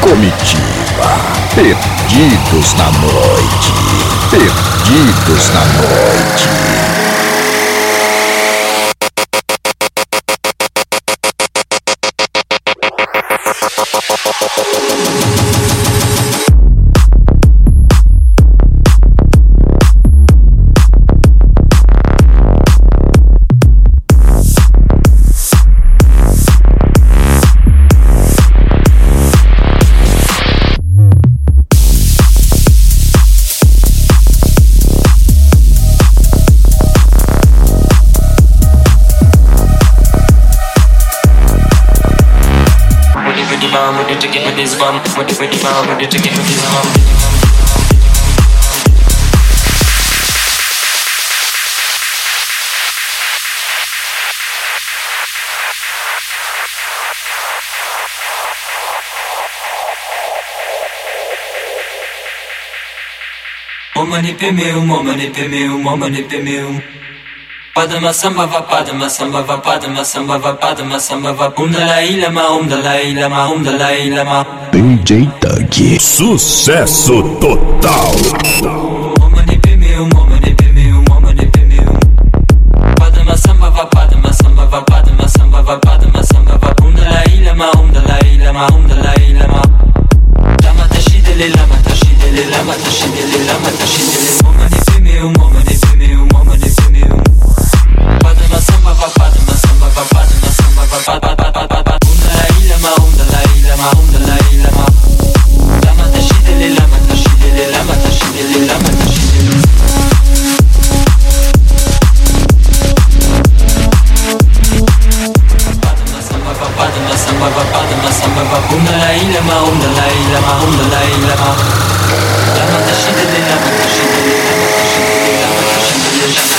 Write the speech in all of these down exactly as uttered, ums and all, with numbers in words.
Comitiva, perdidos na noite, perdidos na noite. To get with this bum, what if we found to get with this bum? Momani pe meu, momani pe meu, momani pe meu. Padma samba va padma samba va padma samba va padma samba va um dalai lama um dalai lama um dalai lama. D J Tug. Sucesso total. Momani pe meu, momani pe meu, momani pe meu. Padma samba va padma samba va padma samba va padma samba va um dalai lama um dalai lama um dalai lama. Lama tashidele lama tashidele lama tashidele lama tashidele. Momani pe meu, momani pe meu, momani pe meu. Padma samba va padma samba va padma samba va pa pa pa pa pa. Um dalai lama um dalai lama um dalai lama. Lama tashidele lama tashidele lama tashidele lama tashidele. Padma samba va padma samba va padma samba va um dalai lama um dalai lama um dalai lama. Lama tashidele lama tashidele lama tashidele lama tashidele lama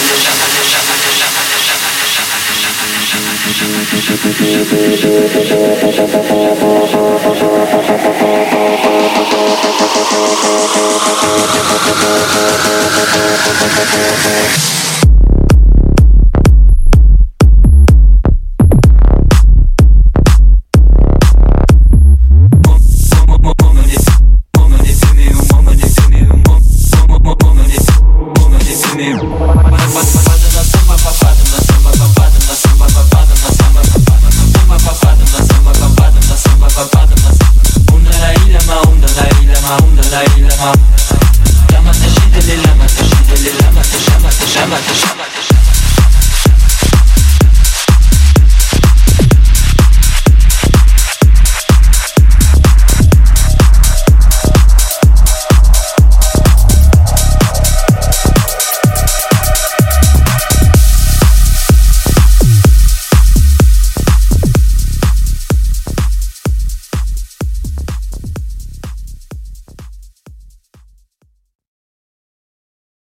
Lama tashidele lama tashidele lama tashama tashama tashama.